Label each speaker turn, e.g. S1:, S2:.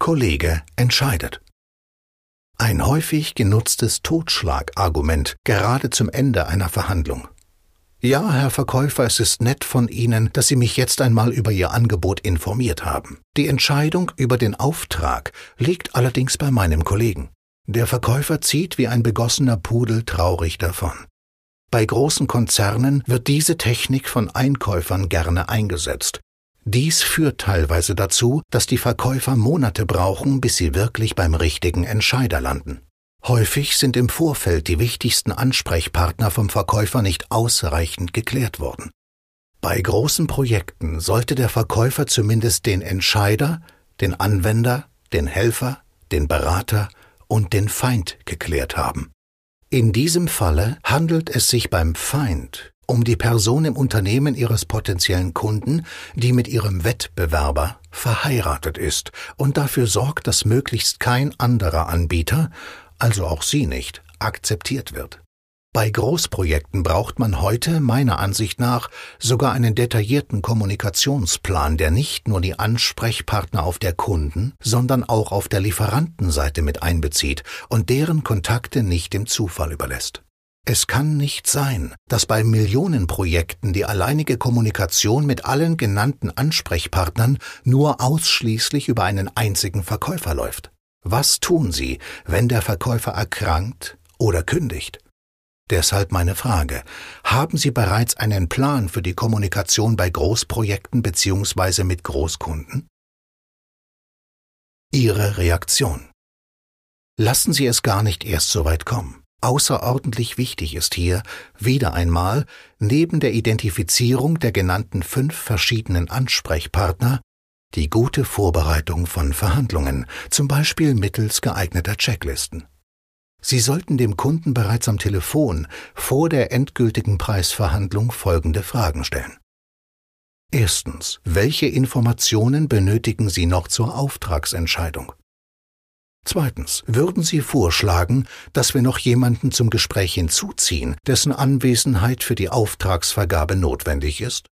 S1: Kollege entscheidet. Ein häufig genutztes Totschlagargument, gerade zum Ende einer Verhandlung. Ja, Herr Verkäufer, es ist nett von Ihnen, dass Sie mich jetzt einmal über Ihr Angebot informiert haben. Die Entscheidung über den Auftrag liegt allerdings bei meinem Kollegen. Der Verkäufer zieht wie ein begossener Pudel traurig davon. Bei großen Konzernen wird diese Technik von Einkäufern gerne eingesetzt. Dies führt teilweise dazu, dass die Verkäufer Monate brauchen, bis sie wirklich beim richtigen Entscheider landen. Häufig sind im Vorfeld die wichtigsten Ansprechpartner vom Verkäufer nicht ausreichend geklärt worden. Bei großen Projekten sollte der Verkäufer zumindest den Entscheider, den Anwender, den Helfer, den Berater und den Feind geklärt haben. In diesem Falle handelt es sich beim Feind um die Person im Unternehmen Ihres potenziellen Kunden, die mit ihrem Wettbewerber verheiratet ist und dafür sorgt, dass möglichst kein anderer Anbieter, also auch Sie nicht, akzeptiert wird. Bei Großprojekten braucht man heute meiner Ansicht nach sogar einen detaillierten Kommunikationsplan, der nicht nur die Ansprechpartner auf der Kunden-, sondern auch auf der Lieferantenseite mit einbezieht und deren Kontakte nicht dem Zufall überlässt. Es kann nicht sein, dass bei Millionenprojekten die alleinige Kommunikation mit allen genannten Ansprechpartnern nur ausschließlich über einen einzigen Verkäufer läuft. Was tun Sie, wenn der Verkäufer erkrankt oder kündigt? Deshalb meine Frage: Haben Sie bereits einen Plan für die Kommunikation bei Großprojekten bzw. mit Großkunden? Ihre Reaktion. Lassen Sie es gar nicht erst so weit kommen. Außerordentlich wichtig ist hier, wieder einmal, neben der Identifizierung der genannten 5 verschiedenen Ansprechpartner, die gute Vorbereitung von Verhandlungen, zum Beispiel mittels geeigneter Checklisten. Sie sollten dem Kunden bereits am Telefon vor der endgültigen Preisverhandlung folgende Fragen stellen. Erstens: Welche Informationen benötigen Sie noch zur Auftragsentscheidung? Zweitens: Würden Sie vorschlagen, dass wir noch jemanden zum Gespräch hinzuziehen, dessen Anwesenheit für die Auftragsvergabe notwendig ist?